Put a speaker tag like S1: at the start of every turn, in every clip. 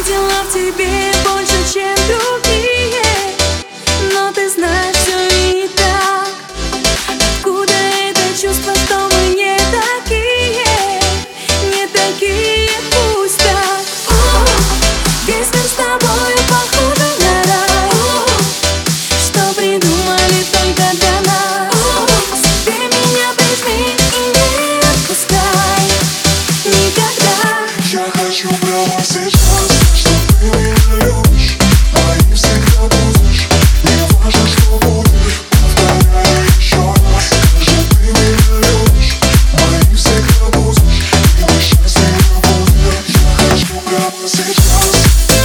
S1: Видела в тебе больше, чем другие, но ты знаешь, все не так. Откуда это чувство, что мы не такие, не такие, пусть так. Весь мир с тобой похоже на рай, что придумали только для нас. Ты меня прижми и не отпускай никогда.
S2: Я хочу прямо сейчас, что ты меня любишь, моим всегда будешь. Не важно, что будешь, повторяю еще раз. Скажи, ты меня любишь, моим всегда будешь. И мы счастливы будем. Я хочу прямо сейчас.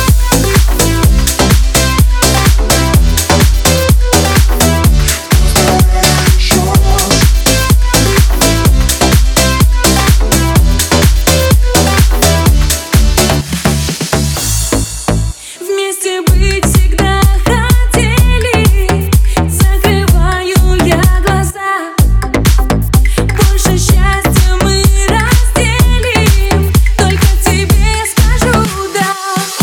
S1: Вместе быть всегда хотели, закрываю я глаза. Больше счастья мы разделим, только тебе скажу да.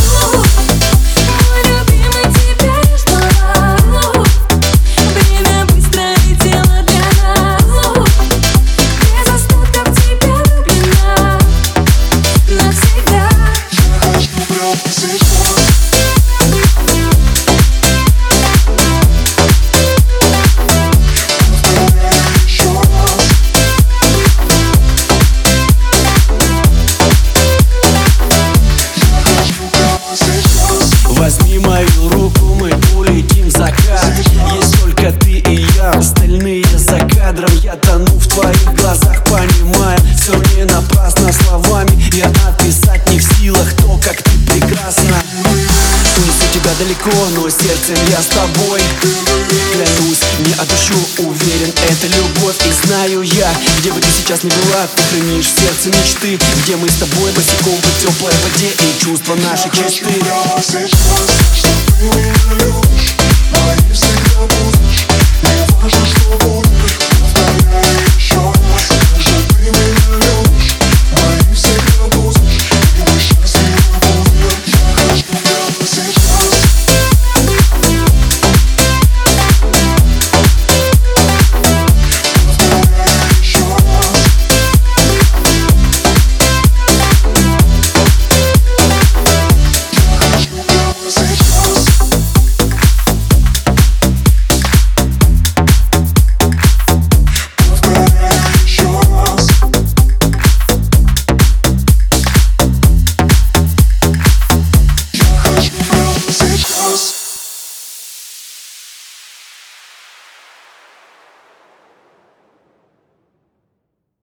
S1: Мой любимый, теперь ждала. Время быстро летело для нас. Без остатков тебя влюблена навсегда.
S2: Я хочу прямо сейчас.
S3: Возьми мою руку, мы улетим в закат. Есть только ты и я, остальные за кадром. Я тону в твоих глазах, понимая, все не напрасно. Словами я описать не в силах то, как ты прекрасна. Унесу тебя далеко, но сердцем я с тобой. Клянусь, не отпущу, уверен, это любовь. И знаю я, где бы ты сейчас ни была, ты хранишь в сердце мечты, где мы с тобой босиком по теплой воде и чувства наши чисты.
S2: Прямо сейчас, что ты меня любишь, моим всегда будешь.